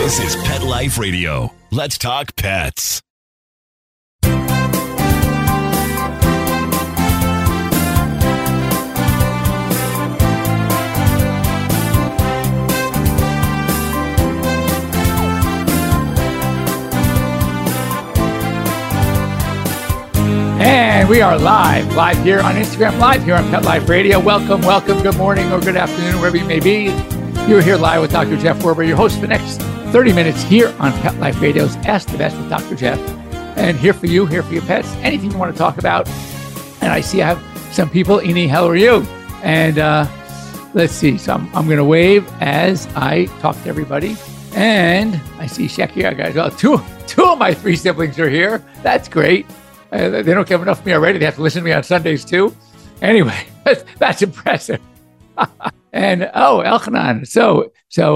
This is Pet Life Radio. Let's talk pets. And we are live here on Instagram, live here on Pet Life Radio. Welcome, good morning or good afternoon, wherever you may be. You're here live with Dr. Jeff Werber, your host for the next 30 minutes here on Pet Life Radio's Ask the Best with Dr. Jeff. And here for you, here for your pets, anything you want to talk about. And I see I have some people. Ini, how are you? And let's see. So I'm going to wave as I talk to everybody. And I see Shecky. I got two of my three siblings are here. That's great. They don't have enough of me already. They have to listen to me on Sundays too. Anyway, that's impressive. And Elchanan. So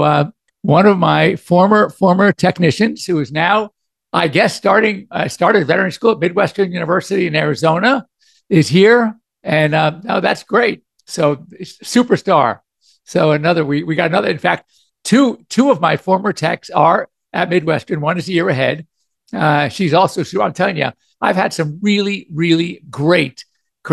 one of my former technicians who is now, I guess, started veterinary school at Midwestern University in Arizona is here. And that's great. So superstar. So we got another. In fact, two of my former techs are at Midwestern. One is a year ahead. She's also, I'm telling you, I've had some really, really great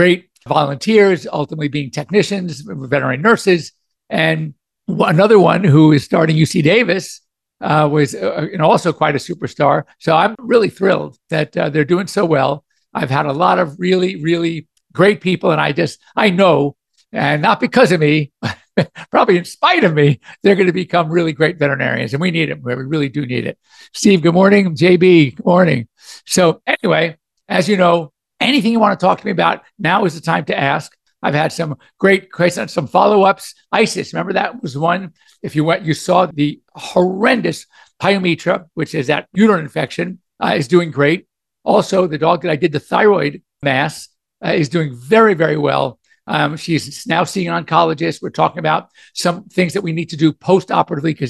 volunteers, ultimately being technicians, veterinary nurses. And another one who is starting UC Davis was also quite a superstar. So I'm really thrilled that they're doing so well. I've had a lot of really, really great people. And I know, and not because of me, probably in spite of me, they're going to become really great veterinarians. And we need it. We really do need it. Steve, good morning. JB, good morning. So anyway, as you know, anything you want to talk to me about, now is the time to ask. I've had some great questions, some follow-ups. ISIS, remember that was one. If you went, you saw the horrendous pyometra, which is that uterine infection, is doing great. Also, the dog that I did the thyroid mass is doing very, very well. She's now seeing an oncologist. We're talking about some things that we need to do post-operatively because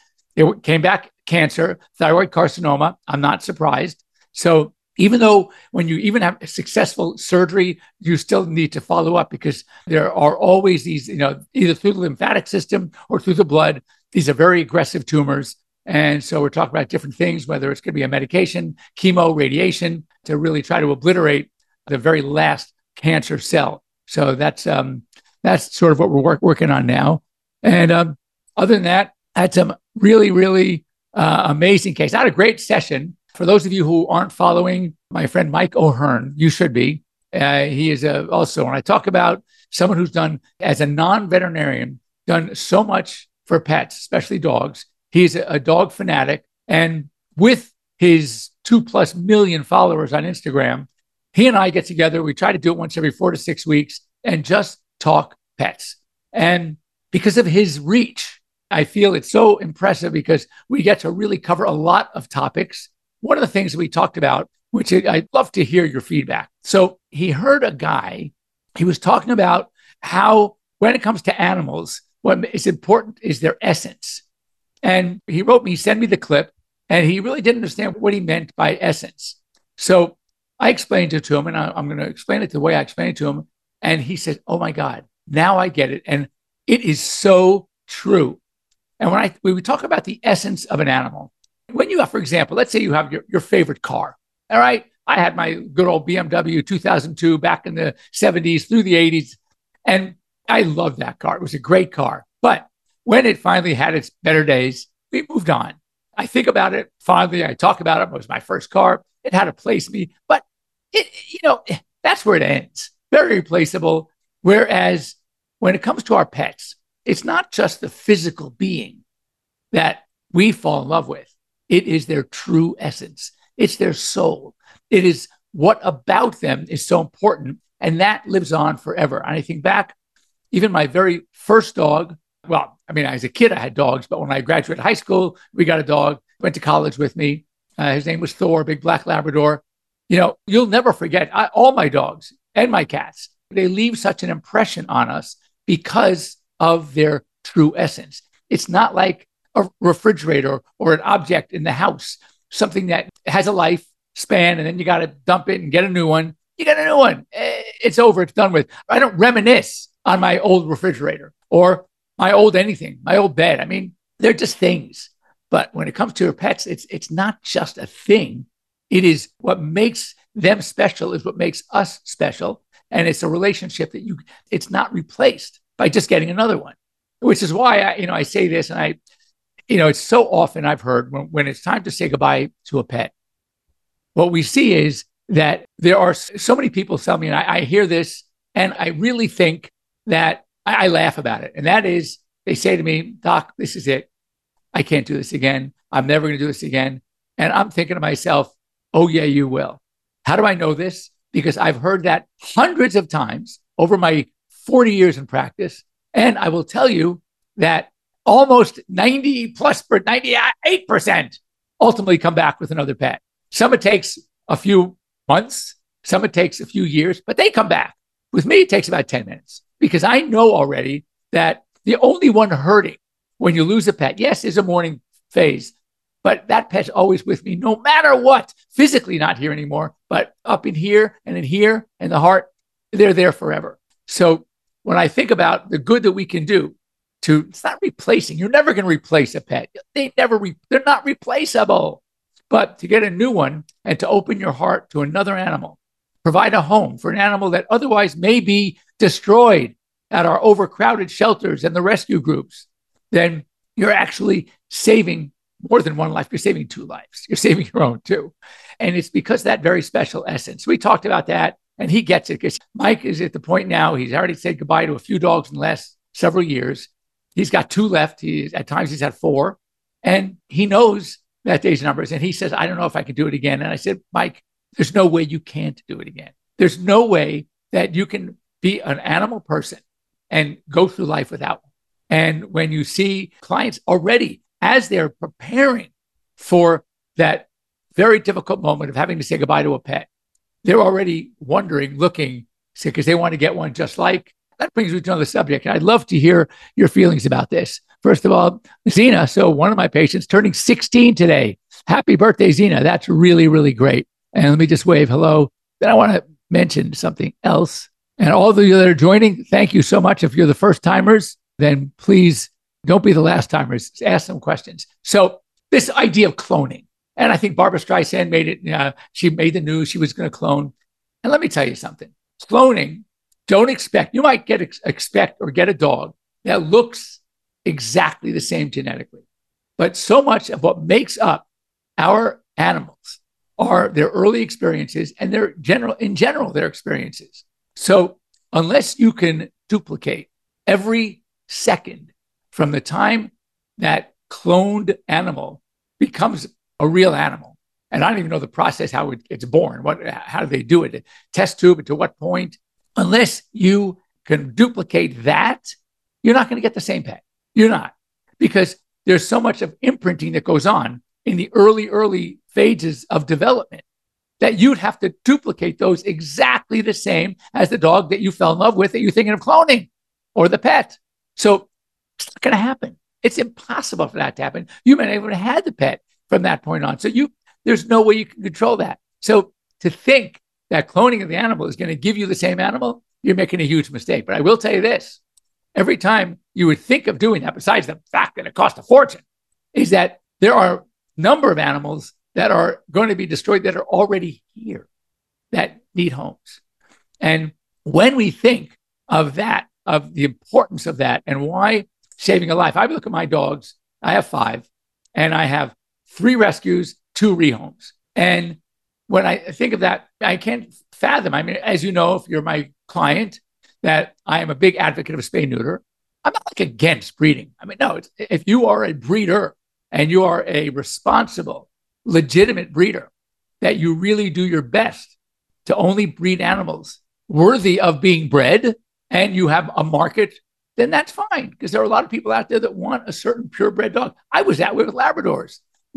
it came back cancer, thyroid carcinoma. I'm not surprised. So even though when you even have a successful surgery, you still need to follow up because there are always these, either through the lymphatic system or through the blood. These are very aggressive tumors. And so we're talking about different things, whether it's going to be a medication, chemo, radiation, to really try to obliterate the very last cancer cell. So that's sort of what we're working on now. And other than that, I had some really, really amazing case. I had a great session. For those of you who aren't following my friend Mike O'Hearn, you should be. He is also, when I talk about someone who's done, as a non-veterinarian, done so much for pets, especially dogs. He's a dog fanatic. And with his 2+ million followers on Instagram, he and I get together. We try to do it once every 4 to 6 weeks and just talk pets. And because of his reach, I feel it's so impressive because we get to really cover a lot of topics. One of the things that we talked about, which I'd love to hear your feedback. So he heard a guy, he was talking about how when it comes to animals, what is important is their essence. And he wrote me, send me the clip, and he really didn't understand what he meant by essence. So I explained it to him, and I'm going to explain it the way I explained it to him. And he said, oh my God, now I get it. And it is so true. And when we talk about the essence of an animal, when you have, for example, let's say you have your favorite car. All right. I had my good old BMW 2002 back in the 70s through the 80s. And I loved that car. It was a great car. But when it finally had its better days, we moved on. I think about it fondly. I talk about it. It was my first car. It had a place in me. But, that's where it ends. Very replaceable. Whereas when it comes to our pets, it's not just the physical being that we fall in love with. It is their true essence. It's their soul. It is what about them is so important. And that lives on forever. And I think back, even my very first dog, as a kid, I had dogs, but when I graduated high school, we got a dog, went to college with me. His name was Thor, big black Labrador. You'll never forget all my dogs and my cats. They leave such an impression on us because of their true essence. It's not like a refrigerator or an object in the house, something that has a lifespan and then you got to dump it and get a new one. You get a new one. It's over. It's done with. I don't reminisce on my old refrigerator or my old anything, my old bed. They're just things. But when it comes to your pets, it's not just a thing. It is what makes them special is what makes us special. And it's a relationship that it's not replaced by just getting another one, which is why I say this. And it's so often I've heard when it's time to say goodbye to a pet, what we see is that there are so many people tell me, and I hear this, and I really think that I laugh about it. And that is, they say to me, Doc, this is it. I can't do this again. I'm never going to do this again. And I'm thinking to myself, oh, yeah, you will. How do I know this? Because I've heard that hundreds of times over my 40 years in practice. And I will tell you that almost 98% ultimately come back with another pet. Some it takes a few months, some it takes a few years, but they come back. With me, it takes about 10 minutes because I know already that the only one hurting when you lose a pet, yes, is a mourning phase, but that pet's always with me no matter what. Physically not here anymore, but up in here and in here and the heart, they're there forever. So when I think about the good that we can do it's not replacing. You're never going to replace a pet. They're not replaceable. But to get a new one and to open your heart to another animal, provide a home for an animal that otherwise may be destroyed at our overcrowded shelters and the rescue groups, then you're actually saving more than one life. You're saving two lives. You're saving your own too. And it's because that very special essence. We talked about that, and he gets it because Mike is at the point now, he's already said goodbye to a few dogs in the last several years. He's got 2 left. At times he's had 4, and he knows that day's numbers. And he says, I don't know if I can do it again. And I said, Mike, there's no way you can't do it again. There's no way that you can be an animal person and go through life without one. And when you see clients already, as they're preparing for that very difficult moment of having to say goodbye to a pet, they're already wondering, looking, because they want to get one just like. That brings me to another subject. I'd love to hear your feelings about this. First of all, Zena, so one of my patients turning 16 today. Happy birthday, Zena. That's really, really great. And let me just wave hello. Then I want to mention something else. And all of you that are joining, thank you so much. If you're the first timers, then please don't be the last timers. Ask some questions. So this idea of cloning, and I think Barbara Streisand made it, she made the news, she was going to clone. And let me tell you something. Cloning, don't expect, you might expect or get a dog that looks exactly the same genetically. But so much of what makes up our animals are their early experiences and their their experiences. So unless you can duplicate every second from the time that cloned animal becomes a real animal, and I don't even know the process, how it's born, how do they do it, test tube, and to what point, unless you can duplicate that, you're not going to get the same pet. You're not, because there's so much of imprinting that goes on in the early phases of development that you'd have to duplicate those exactly the same as the dog that you fell in love with that you're thinking of cloning, or the pet. So it's not going to happen. It's impossible for that to happen. You may not even have had the pet from that point on. So there's no way you can control that. So to think that cloning of the animal is going to give you the same animal, you're making a huge mistake. But I will tell you this. Every time you would think of doing that, besides the fact that it costs a fortune, is that there are a number of animals that are going to be destroyed that are already here, that need homes. And when we think of that, of the importance of that and why saving a life, I look at my dogs, I have 5, and I have 3 rescues, 2 rehomes. And when I think of that, I can't fathom. I mean, as you know, if you're my client, that I am a big advocate of spay neuter. I'm not like against breeding. I mean, no, if you are a breeder and you are a responsible, legitimate breeder, that you really do your best to only breed animals worthy of being bred, and you have a market, then that's fine. Because there are a lot of people out there that want a certain purebred dog. I was that way with Labradors.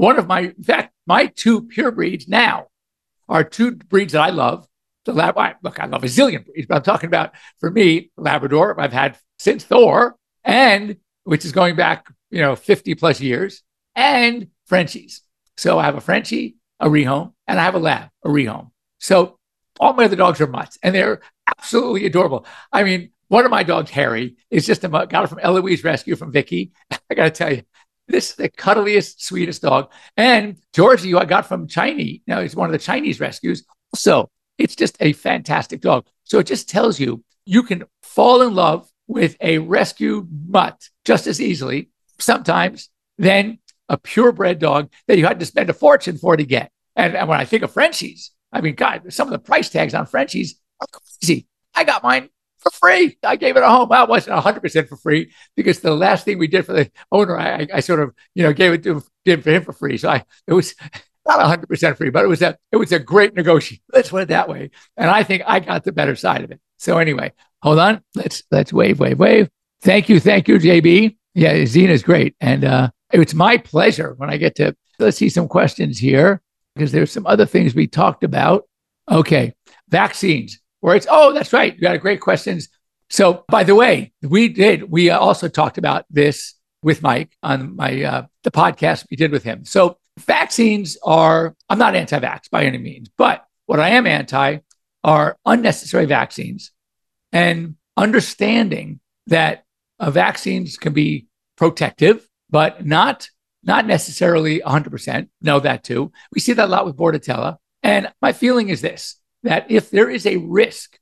In fact, my 2 pure breeds now are 2 breeds that I love. Look, I love a zillion breeds, but I'm talking about, for me, Labrador, I've had since Thor, and which is going back, 50 plus years, and Frenchies. So I have a Frenchie, a rehome, and I have a Lab, a rehome. So all my other dogs are mutts, and they're absolutely adorable. I mean, one of my dogs, Harry, is got it from Eloise Rescue from Vicky. I got to tell you, This is the cuddliest, sweetest dog. And Georgie, who I got from Chinese, now he's one of the Chinese rescues. So it's just a fantastic dog. So it just tells you, you can fall in love with a rescue mutt just as easily sometimes than a purebred dog that you had to spend a fortune for to get. And when I think of Frenchies, I mean, God, some of the price tags on Frenchies are crazy. I got mine for free. I gave it a home. Well, it wasn't 100% for free because the last thing we did for the owner, I sort of, gave it to did for him for free. So it was not 100% free, but it was a great negotiation. Let's put it that way. And I think I got the better side of it. So anyway, hold on. Let's wave. Thank you, JB. Yeah, Zena's great. And it's my pleasure when I get to, let's see some questions here because there's some other things we talked about. Okay, vaccines. That's right. You got great questions. So, by the way, we also talked about this with Mike on the podcast we did with him. So, vaccines I'm not anti-vax by any means, but what I am anti are unnecessary vaccines and understanding that vaccines can be protective, but not necessarily 100%. Know that too. We see that a lot with Bordetella. And my feeling is this, that if there is a risk,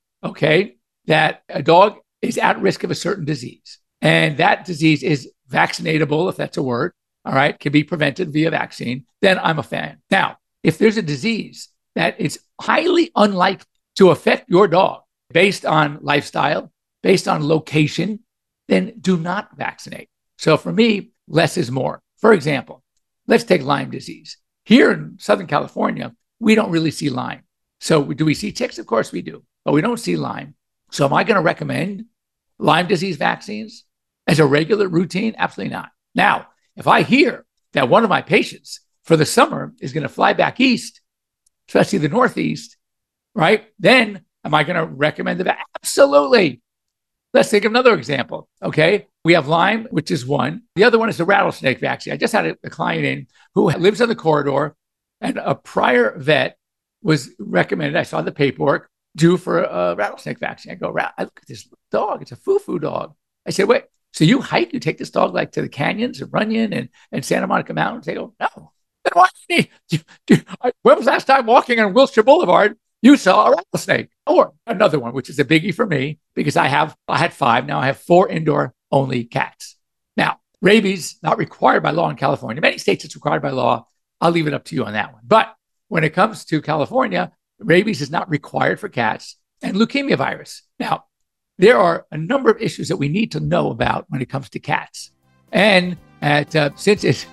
that a dog is at risk of a certain disease, and that disease is vaccinatable, if that's a word, all right, can be prevented via vaccine, then I'm a fan. Now, if there's a disease that is highly unlikely to affect your dog based on lifestyle, based on location, then do not vaccinate. So for me, less is more. For example, let's take Lyme disease. Here in Southern California, we don't really see Lyme. So do we see ticks? Of course we do, but we don't see Lyme. So am I going to recommend Lyme disease vaccines as a regular routine? Absolutely not. Now, if I hear that one of my patients for the summer is going to fly back east, especially the Northeast, right? Then am I going to recommend the vaccine? Absolutely. Let's take another example. Okay. We have Lyme, which is one. The other one is the rattlesnake vaccine. I just had a client in who lives on the corridor, and a prior vet was recommended. I saw the paperwork due for a rattlesnake vaccine. I go, I look at this dog. It's a foo-foo dog. I said, wait, so you hike, you take this dog like to the canyons of Runyon and Santa Monica Mountains? They go, no. Then why when was the last time walking on Wilshire Boulevard, you saw a rattlesnake? Or another one, which is a biggie for me because I had 5. Now I have 4 indoor only cats. Now, rabies, not required by law in California. Many states it's required by law. I'll leave it up to you on that one. But when it comes to California, rabies is not required for cats, and leukemia virus. Now, there are a number of issues that we need to know about when it comes to cats. And since it's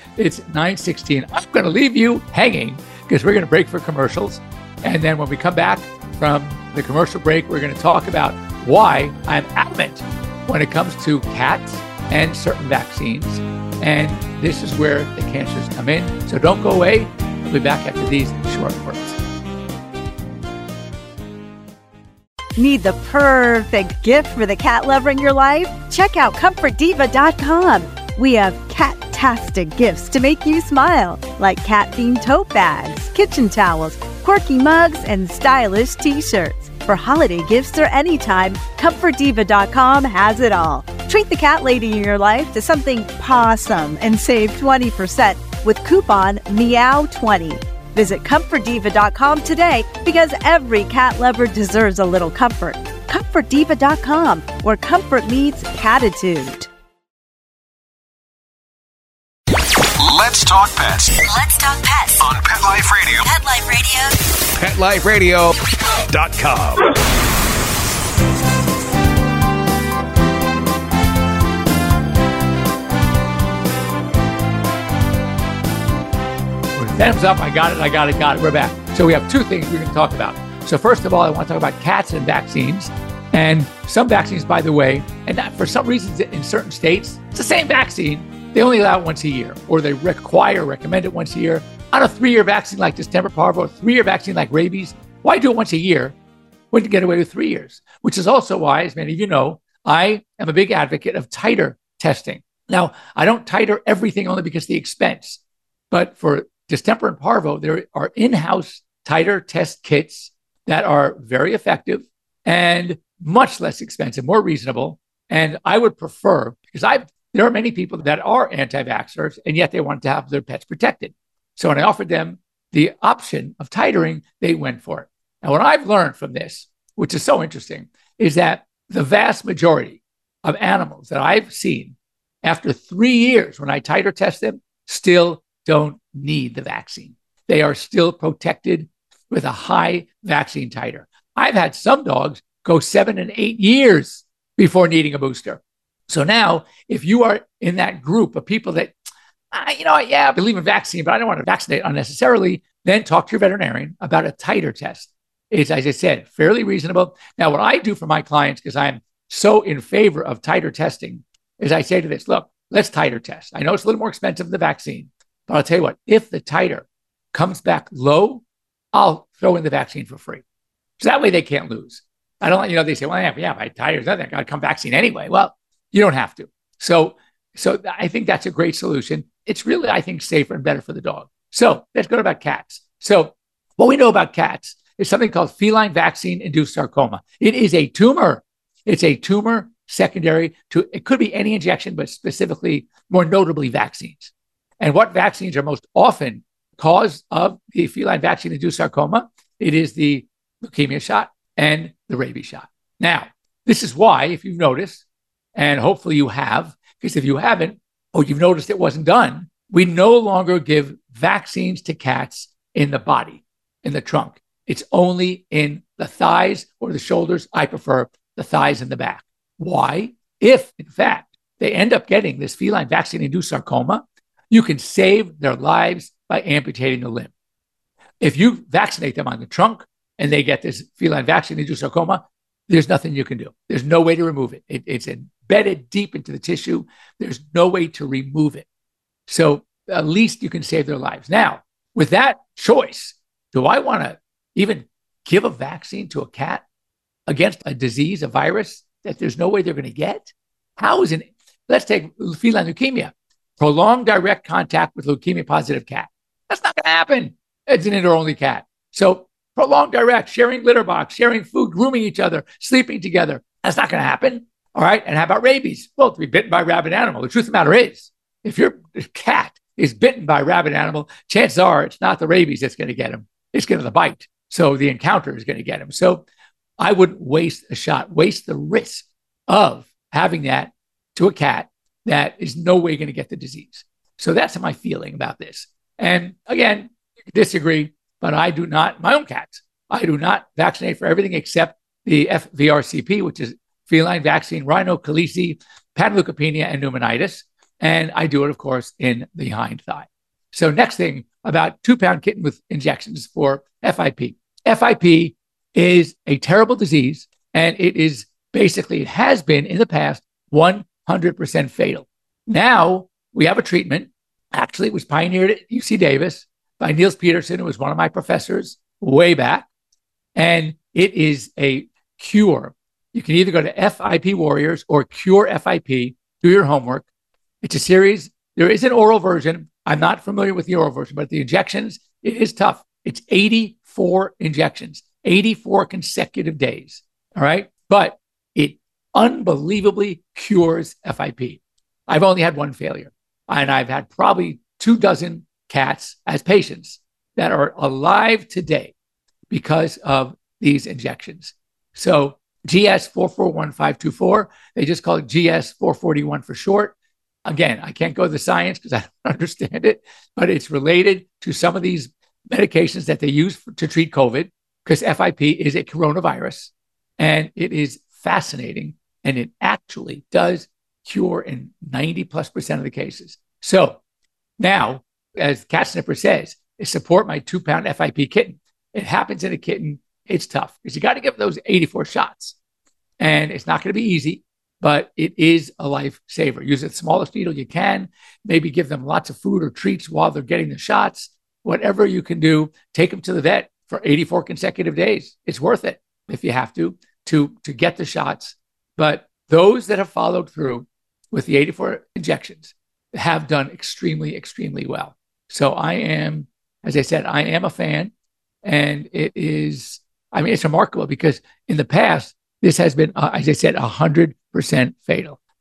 9:16, I'm going to leave you hanging because we're going to break for commercials. And then when we come back from the commercial break, we're going to talk about why I'm adamant when it comes to cats and certain vaccines. And this is where the cancers come in. So don't go away. We'll be back after these short words. Need the perfect gift for the cat lover in your life? Check out ComfortDiva.com. We have cat-tastic gifts to make you smile, like cat-themed tote bags, kitchen towels, quirky mugs, and stylish t-shirts. For holiday gifts or anytime, ComfortDiva.com has it all. Treat the cat lady in your life to something pawsome and save 20% with coupon MEOW20. Visit ComfortDiva.com today because every cat lover deserves a little comfort. ComfortDiva.com, where comfort meets catitude. Let's talk pets. Let's talk pets On Pet Life Radio. Pet Life Radio. PetLifeRadio.com. Thumbs up. I got it. We're back. So we have 2 things we're going to talk about. So first of all, I want to talk about cats and vaccines. And some vaccines, by the way, and for some reasons in certain states, it's the same vaccine. They only allow it once a year, or they recommend it once a year. On a 3-year vaccine like distemper parvo, a 3-year vaccine like rabies, why do it once a year when you get away with 3 years? Which is also why, as many of you know, I am a big advocate of titer testing. Now, I don't titer everything only because of the expense, but for distemper and parvo, there are in-house titer test kits that are very effective and much less expensive, more reasonable. And I would prefer, because there are many people that are anti-vaxxers, and yet they want to have their pets protected. So when I offered them the option of titering, they went for it. And what I've learned from this, which is so interesting, is that the vast majority of animals that I've seen after 3 years, when I titer test them, still don't need the vaccine. They are still protected with a high vaccine titer. I've had some dogs go 7 and 8 years before needing a booster. So now, if you are in that group of people that, I believe in vaccine, but I don't want to vaccinate unnecessarily, then talk to your veterinarian about a titer test. It's, as I said, fairly reasonable. Now, what I do for my clients, because I'm so in favor of titer testing, is I say to this, look, let's titer test. I know it's a little more expensive than the vaccine, but I'll tell you what, if the titer comes back low, I'll throw in the vaccine for free. So that way they can't lose. I don't, they say, well, yeah, my titer's nothing. I got to come vaccine anyway. Well, you don't have to. So I think that's a great solution. It's really, I think, safer and better for the dog. So let's go about cats. So what we know about cats is something called feline vaccine-induced sarcoma. It is a tumor. It's a tumor secondary to, it could be any injection, but specifically, more notably, vaccines. And what vaccines are most often cause of the feline vaccine-induced sarcoma? It is the leukemia shot and the rabies shot. Now, this is why, if you've noticed, and hopefully you have, because if you haven't, or you've noticed it wasn't done, we no longer give vaccines to cats in the body, in the trunk. It's only in the thighs or the shoulders. I prefer the thighs and the back. Why? If, in fact, they end up getting this feline vaccine-induced sarcoma, you can save their lives by amputating the limb. If you vaccinate them on the trunk and they get this feline vaccine-induced sarcoma, there's nothing you can do. There's no way to remove it. It's embedded deep into the tissue. There's no way to remove it. So at least you can save their lives. Now, with that choice, do I want to even give a vaccine to a cat against a disease, a virus that there's no way they're going to get? How is it? Let's take feline leukemia. Prolonged direct contact with leukemia-positive cat. That's not going to happen. It's an indoor-only cat. So prolonged direct, sharing litter box, sharing food, grooming each other, sleeping together. That's not going to happen. All right. And how about rabies? Well, to be bitten by a rabid animal. The truth of the matter is, if your cat is bitten by a rabid animal, chances are it's not the rabies that's going to get him. It's going to the bite. So the encounter is going to get him. So I wouldn't waste a shot, waste the risk of having that to a cat that is no way going to get the disease. So that's my feeling about this. And again, you can disagree, but I do not, my own cats, I do not vaccinate for everything except the FVRCP, which is feline vaccine, rhinocalcisi, panleukopenia, and pneumonitis. And I do it, of course, in the hind thigh. So next thing, about 2-pound kitten with injections for FIP. FIP is a terrible disease, and it is basically, it has been in the past 100% fatal. Now we have a treatment. Actually, it was pioneered at UC Davis by Niels Peterson, who was one of my professors way back. And it is a cure. You can either go to FIP Warriors or Cure FIP, do your homework. It's a series. There is an oral version. I'm not familiar with the oral version, but the injections, it is tough. It's 84 injections, 84 consecutive days. All right. But it unbelievably cures FIP. I've only had one failure, and I've had probably 24 cats as patients that are alive today because of these injections. So GS 441524, they just call it GS 441 for short. Again, I can't go to the science because I don't understand it, but it's related to some of these medications that they use to treat COVID, because FIP is a coronavirus, and it is fascinating, and it actually does cure in 90+% of the cases. So now, as Cat Snipper says, is support my 2-pound FIP kitten. It happens in a kitten. It's tough because you got to give those 84 shots, and it's not going to be easy, but it is a lifesaver. Use the smallest needle you can. Maybe give them lots of food or treats while they're getting the shots. Whatever you can do, take them to the vet for 84 consecutive days. It's worth it if you have to get the shots. But those that have followed through with the 84 injections have done extremely, extremely well. So I am, as I said, I am a fan. And it is, I mean, it's remarkable because in the past, this has been, as I said, 100% fatal.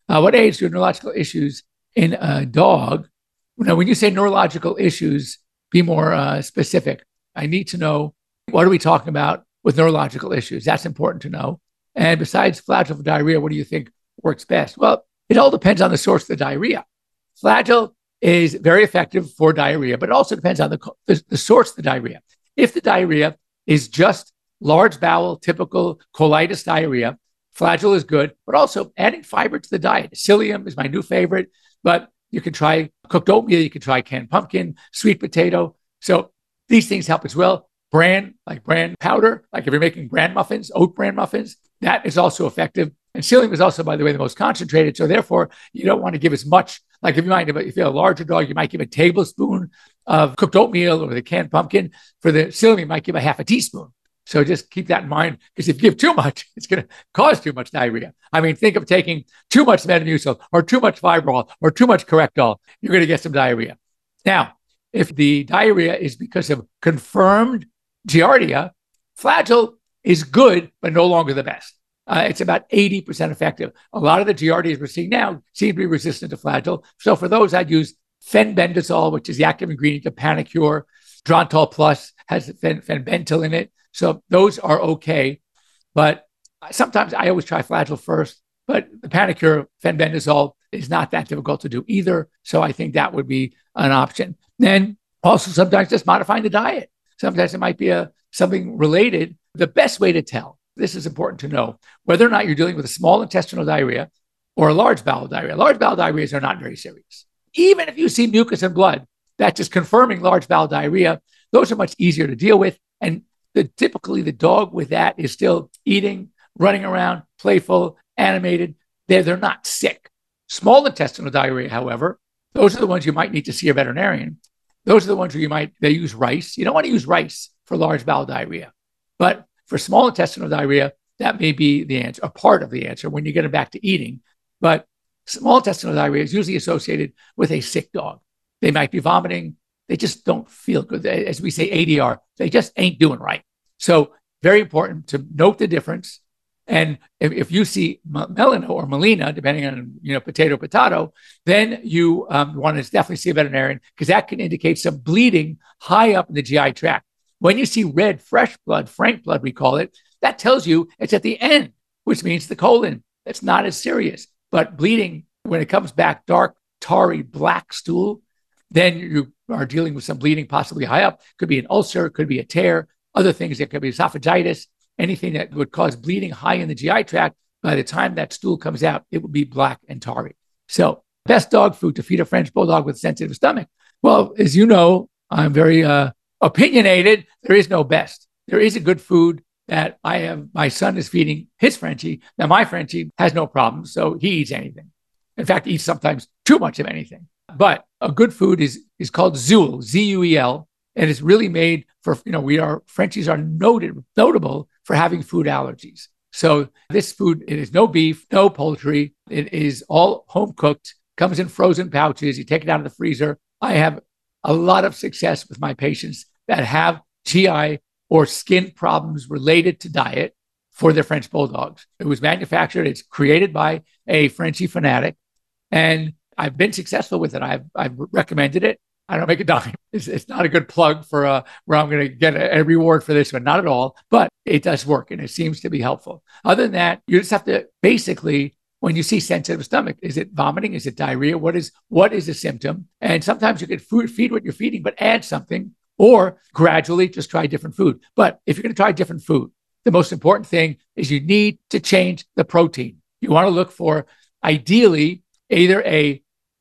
What age do neurological issues in a dog? Now, when you say neurological issues, be more specific. I need to know, what are we talking about with neurological issues? That's important to know. And besides Flagyl for diarrhea, what do you think works best? Well, it all depends on the source of the diarrhea. Flagyl is very effective for diarrhea, but it also depends on the source of the diarrhea. If the diarrhea is just large bowel, typical colitis diarrhea, Flagyl is good, but also adding fiber to the diet. Psyllium is my new favorite, but you can try cooked oatmeal, you can try canned pumpkin, sweet potato. So these things help as well. Bran, like bran powder, like if you're making bran muffins, oat bran muffins, that is also effective. And psyllium is also, by the way, the most concentrated. So therefore, you don't want to give as much. Like if you have a larger dog, you might give a tablespoon of cooked oatmeal or the canned pumpkin. For the psyllium, you might give a half a teaspoon. So just keep that in mind, because if you give too much, it's going to cause too much diarrhea. I mean, think of taking too much Metamucil or too much Fibrol or too much Correctol. You're going to get some diarrhea. Now, if the diarrhea is because of confirmed Giardia, Flagyl is good, but no longer the best. It's about 80% effective. A lot of the Giardias we're seeing now seem to be resistant to Flagyl. So for those, I'd use fenbendazole, which is the active ingredient of Panacur. Drontal Plus has fenbentyl in it. So those are okay. But sometimes I always try Flagyl first, but the Panacur, fenbendazole is not that difficult to do either. So I think that would be an option. Then also sometimes just modifying the diet. Sometimes it might be something related. The best way to tell, this is important to know, whether or not you're dealing with a small intestinal diarrhea or a large bowel diarrhea. Large bowel diarrheas are not very serious. Even if you see mucus and blood, that's just confirming large bowel diarrhea. Those are much easier to deal with. And typically the dog with that is still eating, running around, playful, animated. They're not sick. Small intestinal diarrhea, however, those are the ones you might need to see a veterinarian. Those are the ones where they use rice. You don't want to use rice for large bowel diarrhea. But for small intestinal diarrhea, that may be the answer, a part of the answer when you get them back to eating. But small intestinal diarrhea is usually associated with a sick dog. They might be vomiting. They just don't feel good. As we say, ADR, they just ain't doing right. So very important to note the difference. And if you see melena or melena, depending on, potato, then you want to definitely see a veterinarian, because that can indicate some bleeding high up in the GI tract. When you see red, fresh blood, frank blood, we call it, that tells you it's at the end, which means the colon. That's not as serious. But bleeding, when it comes back dark, tarry, black stool, then you are dealing with some bleeding possibly high up. Could be an ulcer, could be a tear, other things. It could be esophagitis, anything that would cause bleeding high in the GI tract. By the time that stool comes out, it will be black and tarry. So best dog food to feed a French bulldog with a sensitive stomach. Well, as you know, I'm very opinionated. There is no best. There is a good food that my son is feeding his Frenchie. Now, my Frenchie has no problems, so he eats anything. In fact, he eats sometimes too much of anything. But a good food is called Zuel, Z-U-E-L, and it's really made for, Frenchies are notable for having food allergies. So this food, it is no beef, no poultry. It is all home cooked, comes in frozen pouches. You take it out of the freezer. I have a lot of success with my patients that have GI or skin problems related to diet for their French bulldogs. It was manufactured. It's created by a Frenchie fanatic, and I've been successful with it. I've recommended it. I don't make a dime. It's not a good plug for where I'm going to get a reward for this one. Not at all. But it does work, and it seems to be helpful. Other than that, you just have to basically, when you see sensitive stomach, is it vomiting? Is it diarrhea? What is the symptom? And sometimes you can feed what you're feeding, but add something, or gradually just try different food. But if you're going to try different food, the most important thing is you need to change the protein. You want to look for, ideally, either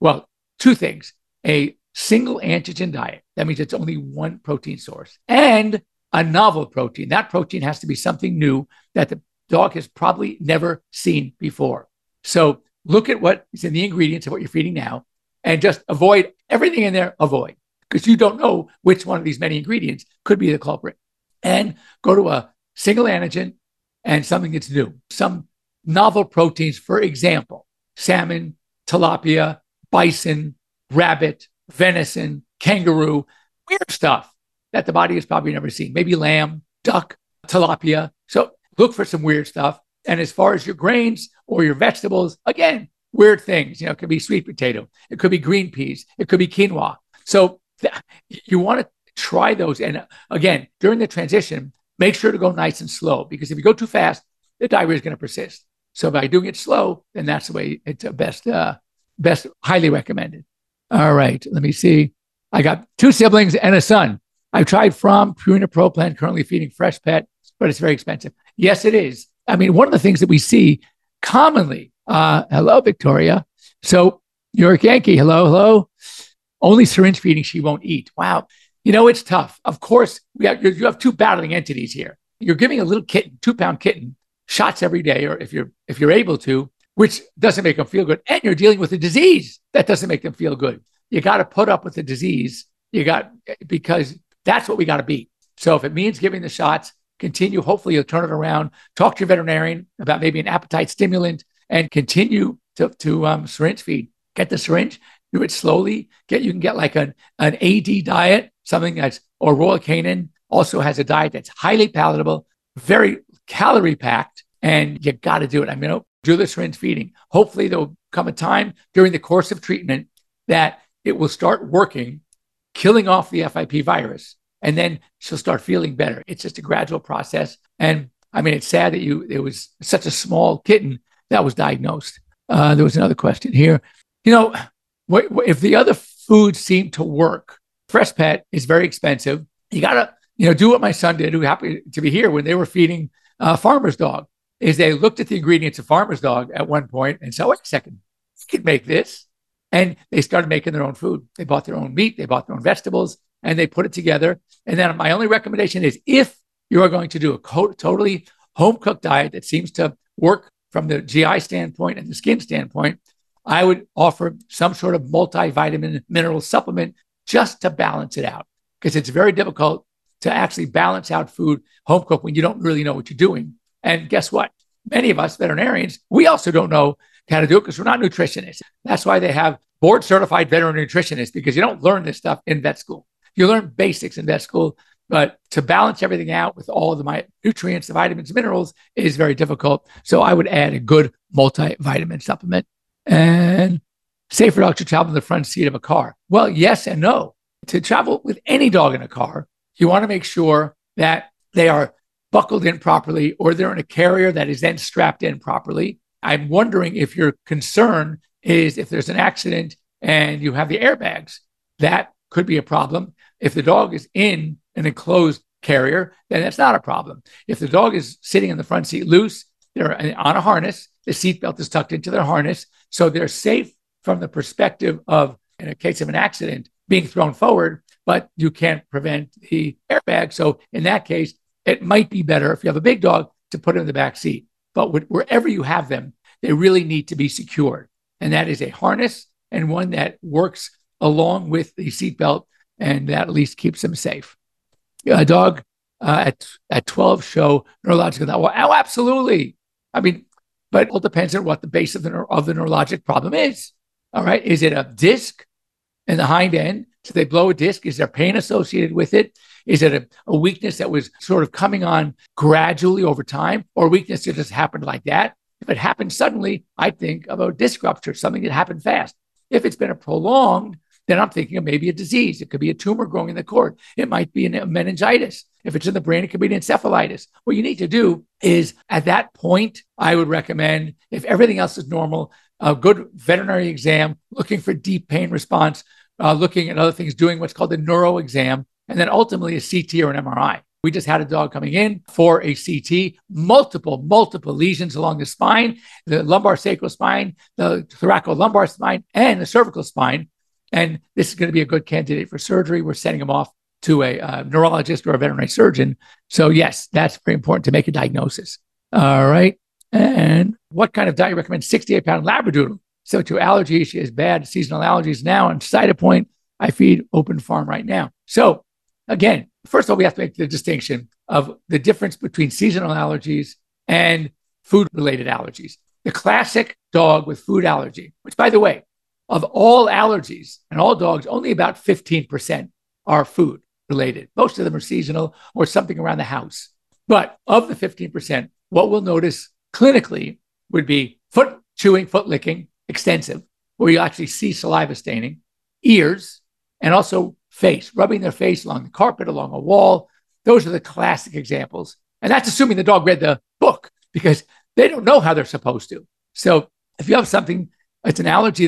two things: a single antigen diet. That means it's only one protein source, and a novel protein. That protein has to be something new that the dog has probably never seen before. So look at what is in the ingredients of what you're feeding now, and just avoid everything in there. Avoid, because you don't know which one of these many ingredients could be the culprit. And go to a single antigen and something that's new. Some novel proteins, for example, salmon, tilapia, bison, rabbit, venison, kangaroo, weird stuff that the body has probably never seen. Maybe lamb, duck, tilapia. So look for some weird stuff. And as far as your grains or your vegetables, again, weird things. It could be sweet potato. It could be green peas. It could be quinoa. So you want to try those. And again, during the transition, make sure to go nice and slow, because if you go too fast, the diarrhea is going to persist. So by doing it slow, then that's the way it's best, highly recommended. All right, let me see. I got 2 siblings and a son. I've tried From, Purina Pro Plan, currently feeding Freshpet, but it's very expensive. Yes, it is. I mean, one of the things that we see commonly, hello, Victoria. So New York Yankee, hello. Only syringe feeding, she won't eat. Wow. It's tough. Of course, you have 2 battling entities here. You're giving a little kitten, 2-pound kitten, shots every day, or if you're able to, which doesn't make them feel good. And you're dealing with a disease that doesn't make them feel good. You got to put up with the disease. Because that's what we got to beat. So if it means giving the shots, continue. Hopefully you'll turn it around. Talk to your veterinarian about maybe an appetite stimulant, and continue to syringe feed. Get the syringe, do it slowly. You can get like an AD diet, something or Royal Canin also has a diet that's highly palatable, very calorie packed, and you got to do it. Do the syringe feeding. Hopefully there'll come a time during the course of treatment that it will start working, killing off the FIP virus, and then she'll start feeling better. It's just a gradual process. And it's sad that it was such a small kitten that was diagnosed. There was another question here. If the other foods seem to work, Freshpet is very expensive. You got to, do what my son did, who happened to be here when they were feeding Farmer's Dog, is they looked at the ingredients of Farmer's Dog at one point and said, wait a second, you can make this. And they started making their own food. They bought their own meat, they bought their own vegetables, and they put it together. And then my only recommendation is, if you are going to do a totally home-cooked diet that seems to work from the GI standpoint and the skin standpoint, I would offer some sort of multivitamin mineral supplement just to balance it out, because it's very difficult to actually balance out food home-cooked when you don't really know what you're doing. And guess what? Many of us veterinarians, we also don't know how to do it because we're not nutritionists. That's why they have board-certified veterinary nutritionists, because you don't learn this stuff in vet school. You learn basics in vet school, but to balance everything out with all of the nutrients, the vitamins, minerals is very difficult. So I would add a good multivitamin supplement. And safer dogs to travel in the front seat of a car. Well, yes and no. To travel with any dog in a car, you want to make sure that they are buckled in properly, or they're in a carrier that is then strapped in properly. I'm wondering if your concern is if there's an accident and you have the airbags. That could be a problem. If the dog is in an enclosed carrier, then that's not a problem. If the dog is sitting in the front seat loose, they're on a harness, the seatbelt is tucked into their harness, so they're safe from the perspective of, in a case of an accident, being thrown forward, but you can't prevent the airbag. So in that case, it might be better if you have a big dog to put it in the back seat. But wherever you have them, they really need to be secured. And that is a harness, and one that works along with the seatbelt, and that at least keeps them safe. A dog at 12 show neurological. Oh, absolutely. But it all depends on what the base of the neurologic problem is. All right. Is it a disc in the hind end? So they blow a disc. Is there pain associated with it? Is it a weakness that was sort of coming on gradually over time, or a weakness that just happened like that? If it happened suddenly, I think of a disc rupture, something that happened fast. If it's been a prolonged, then I'm thinking of maybe a disease. It could be a tumor growing in the cord. It might be a meningitis. If it's in the brain, it could be an encephalitis. What you need to do is, at that point, I would recommend, if everything else is normal, a good veterinary exam, looking for deep pain response, looking at other things, doing what's called a neuro exam, and then ultimately a CT or an MRI. We just had a dog coming in for a CT, multiple lesions along the spine, the lumbar sacral spine, the thoracolumbar spine, and the cervical spine. And this is going to be a good candidate for surgery. We're sending him off to a neurologist or a veterinary surgeon. So yes, that's very important to make a diagnosis. All right. And what kind of diet you recommend? 68-pound Labradoodle. So to allergies, she has bad seasonal allergies now. And Cytopoint, I feed open farm right now. So again, first of all, we have to make the distinction of the difference between seasonal allergies and food-related allergies. The classic dog with food allergy, which, by the way, of all allergies and all dogs, only about 15% are food related. Most of them are seasonal or something around the house. But of the 15%, what we'll notice clinically would be foot chewing, foot licking, extensive, where you actually see saliva staining, ears, and also face, rubbing their face along the carpet, along a wall. Those are the classic examples. And that's assuming the dog read the book, because they don't know how they're supposed to. So if you have something, it's an allergy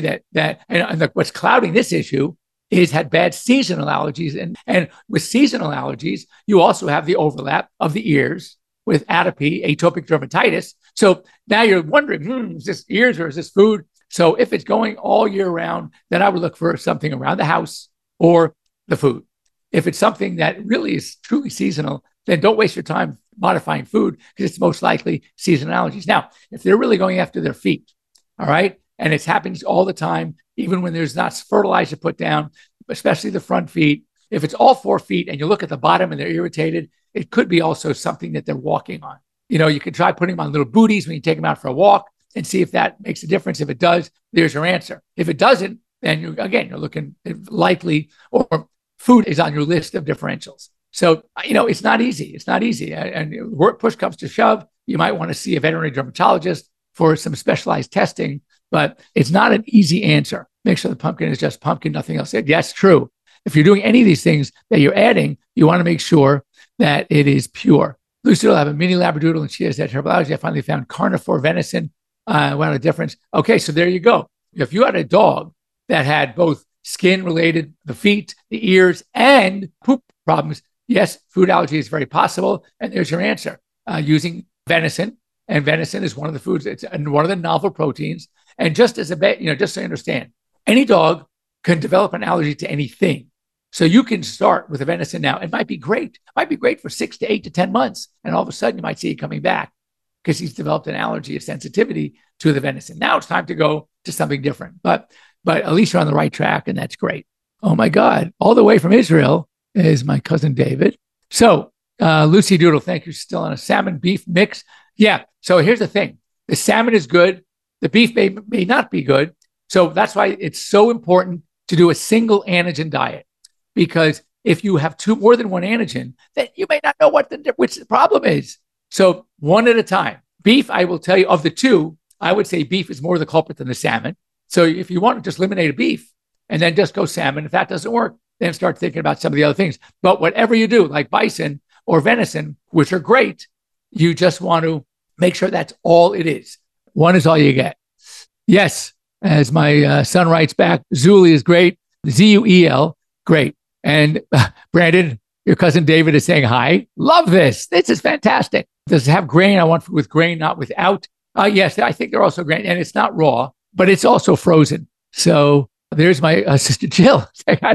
and what's clouding this issue is had bad seasonal allergies. And with seasonal allergies, you also have the overlap of the ears with atopy, atopic dermatitis. So now you're wondering, is this ears or is this food? So if it's going all year round, then I would look for something around the house or the food. If it's something that really is truly seasonal, then don't waste your time modifying food, because it's most likely seasonal allergies. Now, if they're really going after their feet, all right, and it's happening all the time, even when there's not fertilizer put down, especially the front feet, if it's all 4 feet and you look at the bottom and they're irritated, it could be also something that they're walking on. You can try putting them on little booties when you take them out for a walk and see if that makes a difference. If it does, there's your answer. If it doesn't, then you're looking likely, or food is on your list of differentials. So, it's not easy. It's not easy. And push comes to shove, you might want to see a veterinary dermatologist for some specialized testing, but it's not an easy answer. Make sure the pumpkin is just pumpkin, nothing else. Yes, true. If you're doing any of these things that you're adding, you want to make sure that it is pure. Lucy will have a mini Labradoodle and she has that herbal allergy. I finally found carnivore venison. What a difference. Okay, so there you go. If you had a dog that had both skin-related, the feet, the ears, and poop problems, yes, food allergy is very possible. And there's your answer. Using venison, and venison is one of the foods. It's one of the novel proteins. And just as just so you understand, any dog can develop an allergy to anything. So you can start with a venison now. It might be great. It might be great for 6 to 8 to 10 months. And all of a sudden you might see it coming back because he's developed an allergy, a sensitivity to the venison. Now it's time to go to something different. But at least you're on the right track, and that's great. Oh my God. All the way from Israel is my cousin David. So Lucy Doodle, thank you. Still on a salmon beef mix. Yeah. So here's the thing. The salmon is good. The beef may not be good. So that's why it's so important to do a single antigen diet, because if you have more than one antigen, then you may not know which the problem is. So one at a time. Beef, I will tell you, of the two, I would say beef is more the culprit than the salmon. So if you want to just eliminate a beef and then just go salmon, if that doesn't work, then start thinking about some of the other things. But whatever you do, like bison or venison, which are great, you just want to make sure that's all it is. One is all you get. Yes, as my son writes back, Zuli is great. Zuel, great. And Brandon, your cousin David is saying hi. Love this. This is fantastic. Does it have grain? I want food with grain, not without. Yes, I think they're also grain. And it's not raw, but it's also frozen. So there's my sister Jill.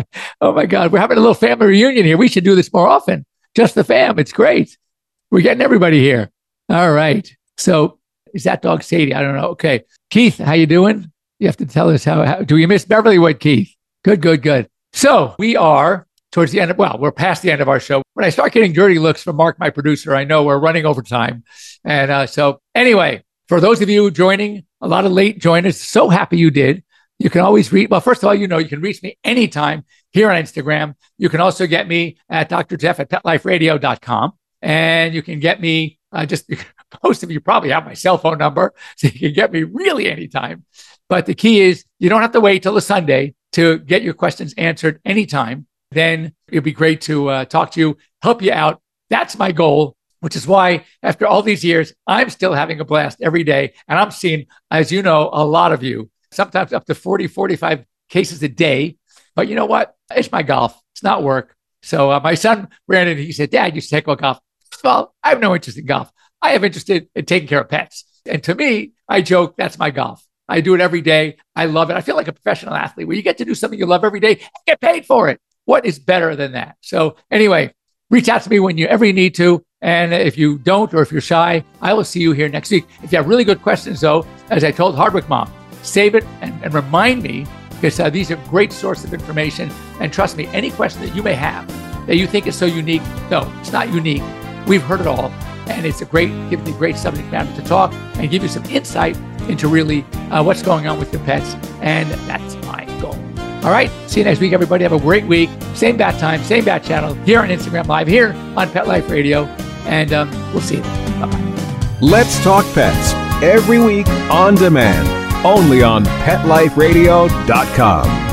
Oh my God, we're having a little family reunion here. We should do this more often. Just the fam. It's great. We're getting everybody here. All right. So is that dog Sadie? I don't know. Okay. Keith, how you doing? You have to tell us how do we miss Beverlywood, Keith? Good. So we are towards the end we're past the end of our show. When I start getting dirty looks from Mark, my producer, I know we're running over time. And so anyway, for those of you joining, a lot of late joiners, so happy you did. You can always reach, well, first of all, you can reach me anytime here on Instagram. You can also get me at Dr. Jeff at PetLifeRadio.com. And you can get me most of you probably have my cell phone number, so you can get me really anytime. But the key is you don't have to wait till a Sunday to get your questions answered anytime. Then it'd be great to talk to you, help you out. That's my goal, which is why after all these years, I'm still having a blast every day. And I'm seeing, as you know, a lot of you, sometimes up to 40, 45 cases a day. But you know what? It's my golf. It's not work. So my son, Brandon, he said, Dad, you should take golf. Well, I have no interest in golf. I have interest in taking care of pets. And to me, I joke, that's my golf. I do it every day. I love it. I feel like a professional athlete where you get to do something you love every day and get paid for it. What is better than that? So anyway, reach out to me whenever you need to. And if you don't, or if you're shy, I will see you here next week. If you have really good questions, though, as I told Hardwick Mom, save it and remind me, because these are great sources of information. And trust me, any question that you may have that you think is so unique, no, it's not unique. We've heard it all. And it's gives me great subject matter to talk and give you some insight into really what's going on with your pets. And that's my goal. All right. See you next week, everybody. Have a great week. Same bat time, same bat channel here on Instagram Live, here on Pet Life Radio. And we'll see you then. Bye-bye. Let's Talk Pets every week on demand. only on PetLifeRadio.com.